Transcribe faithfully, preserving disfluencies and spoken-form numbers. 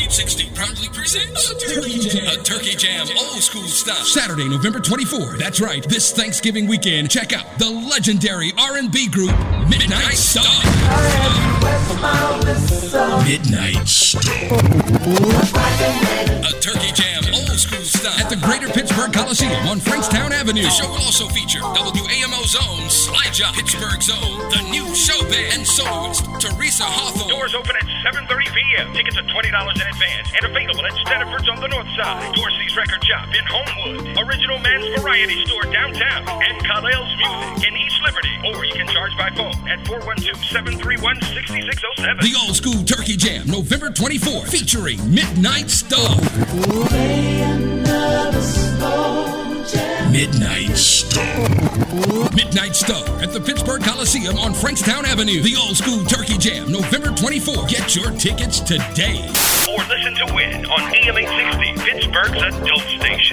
eight sixty proudly presents a Turkey Jam. A Turkey Jam old school style. Saturday, November twenty-fourth. That's right. This Thanksgiving weekend, check out the legendary R and B group Midnight Star. Midnight Star. A Turkey Jam old school style at the Greater Pittsburgh Coliseum on Frankstown Avenue. The show will also feature W A M O's own Sly Job, Pittsburgh's own, the new show band and soloist Teresa Hawthorne. Doors open at seven thirty p.m. Tickets are twenty dollars in advance and available at Stanford's on the north side, Dorsey's Record Shop in Homewood, Original Man's Variety Store downtown, and Khalil's Music in East Liberty. Or you can charge by phone at four one two, seven three one, six six zero seven. The Old School Turkey Jam, November twenty-fourth, featuring Midnight Star. Midnight Star. Midnight Star at the Pittsburgh Coliseum on Frankstown Avenue. The Old School Turkey Jam, November twenty-fourth. Get your tickets today. Or listen to Win on A M eight sixty, Pittsburgh's adult station.